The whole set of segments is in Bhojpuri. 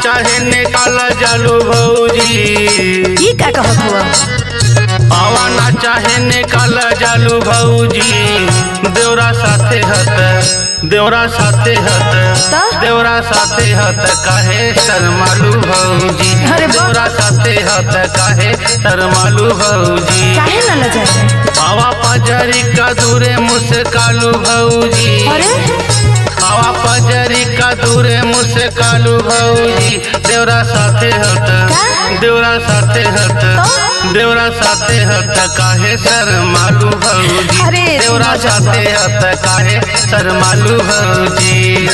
चाहे निकाल जालू भौजी। ई का कहत हुआ? आवा ना चाहे निकाल जालू भौजी। देवरा साथे हत देवरा साथे हत देवरा साथे हत काहे शर्मालू भौजी। अरे बाप। देवरा साथे हत काहे शर्मालू भौजी। काहे न लजा? आवा पजरी का दूरे मुस्कालू भौजी। अरे आवा पजरी का दूरे मुस्कालू भौजी। देवरा साथे हत देवरा साथे हत देवरा साथे हत काहे शर्मालू भौजी। अरे देवरा साथे हत काहे शर्मालू भौजी।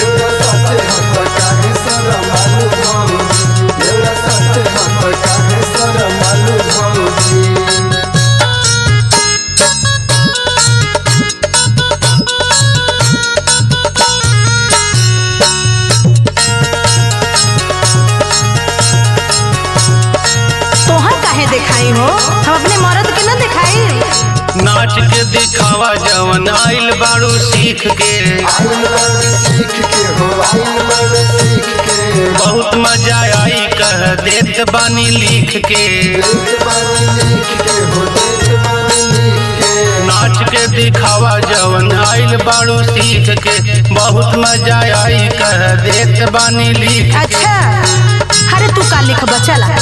दिखाई हो हम अपने मर्द के न दिखाई। नाच के दिखावा जवन आइल बाड़ू सीख के। बहुत मजा आई कह देत बानी लिख के। नाच के दिखावा जवन आइल बाड़ू सीख के। बहुत मजा आई कह देत बानी लिख के। अच्छा अरे तू का लिख बचला?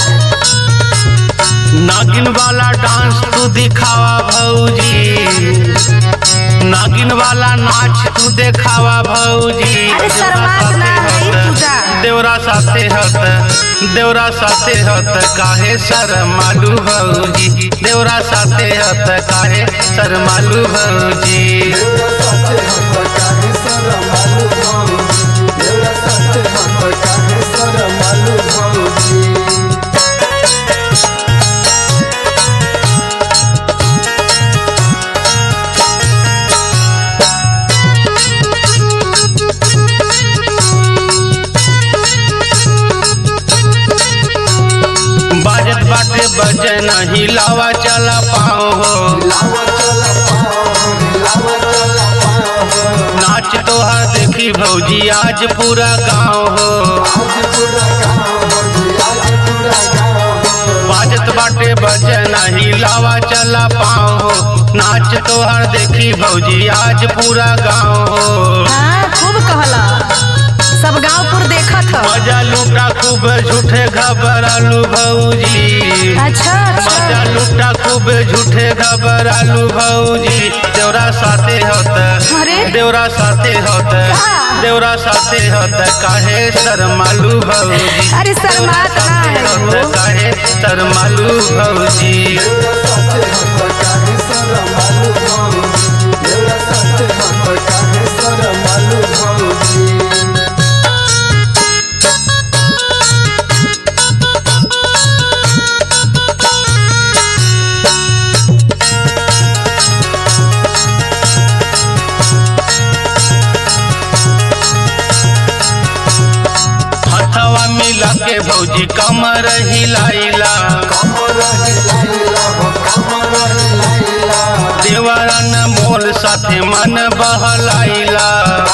नागिन वाला डांस तू दिखावा भौजी। नागिन वाला नाच तू दिखावा भौजी। अरे शर्मात ना है पूजा। देवरा साथे हत देवरा साथे हत काहे शर्मालू भौजी। देवरा साथे हत काहे शर्मालू भौजी। बाटे बजे नहीं लावा चला पाओ हो। नाच तोहार देखी भौजी आज पूरा गाँव हो। बाजत बाटे बजे नहीं लावा चला पाओ हो। नाच तोहार देखी भौजी आज पूरा गाँव हो। खूब कहला सब गाँवपुर देखत ह। मजा लूटा खूब झूठे घबरालू भौजी। अच्छा मजा लूटा खूब झूठे घबरालू भौजी। देवरा साथे हत देवरा साथे हत देवरा साथे हत काहे शर्मालू भौजी। अरे शर्मात ना है काहे शर्मालू भौजी। मिला के भौजी कमर हिलाइला। देवरन मोल साथे मन बहलाइला।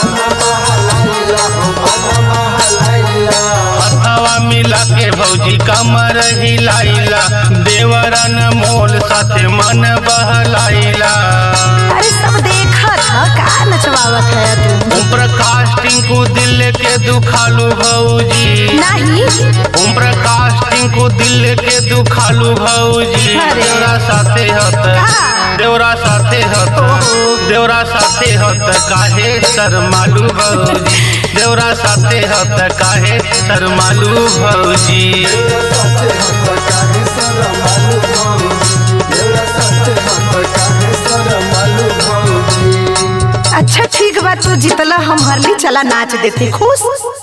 हथवा मिला के भौजी कमर हिलाइला। देवरन मोल साथे मन बहलाइला। अरे सब देखत ह का नचवावत है तू? ओम प्रकाश टिंकू दिल के दुखालू भौजी। नहीं ओम प्रकाश टिंकू दिल के दुखालू भौजी। देवरा साथे हत देवरा साथे हत देवरा साथे हत काहे शर्मालू भौजी। देवरा साथे हत काहे शर्मालू भौजी। अच्छा ठीक बात तू जितला हम हरली चला नाच देते खुश।